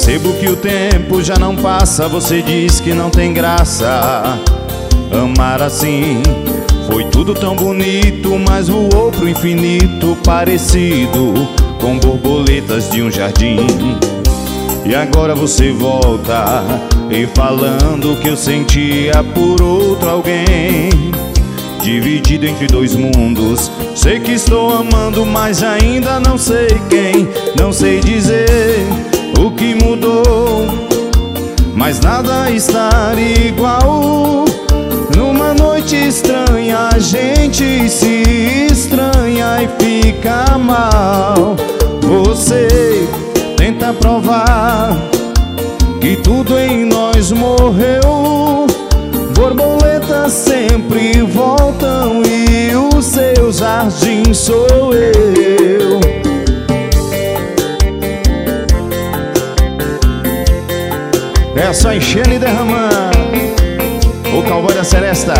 Percebo que o tempo já não passa, você diz que não tem graça. Amar assim foi tudo tão bonito, mas voou pro infinito, parecido com borboletas de um jardim. E agora você volta e falando que eu sentia por outro alguém, dividido entre dois mundos. Sei que estou amando, mas ainda não sei quem. Não sei dizer o que mudou, mas nada está igual. Numa noite estranha a gente se estranha e fica mal. Você tenta provar que tudo em nós morreu. Borboletas sempre voltam e o seu jardim sou eu. É só enchendo e derramando. O cowboy da Seresta.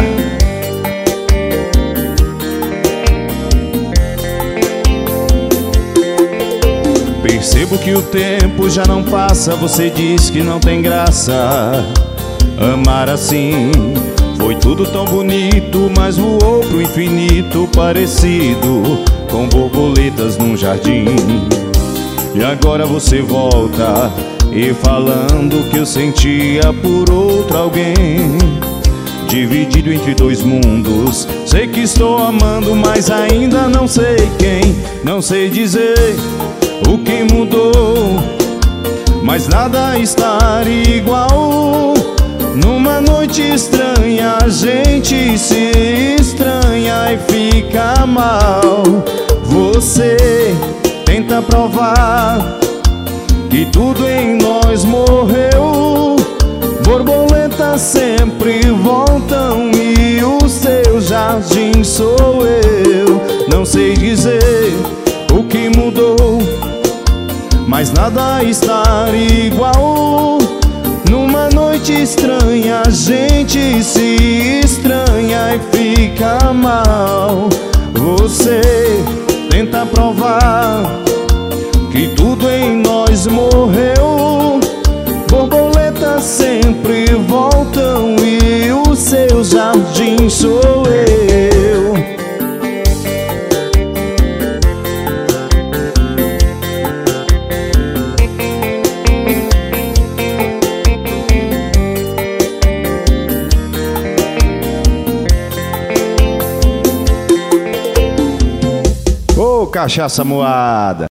Percebo que o tempo já não passa, você diz que não tem graça. Amar assim foi tudo tão bonito, mas voou pro infinito, parecido com borboletas num jardim. E agora você volta e falando que eu sentia por outro alguém, dividido entre dois mundos. Sei que estou amando, mas ainda não sei quem. Não sei dizer o que mudou, mas nada está igual. Numa noite estranha a gente se estranha e fica mal. Você tenta provar que tudo em nós morreu. Borboletas sempre voltam e o seu jardim sou eu. Não sei dizer o que mudou, mas nada está igual. Numa noite estranha a gente se estranha e fica mal. Você tenta provar que tudo em nós morreu. Borboletas sempre voltam e o seu jardim sou eu. Ô, cachaça moada!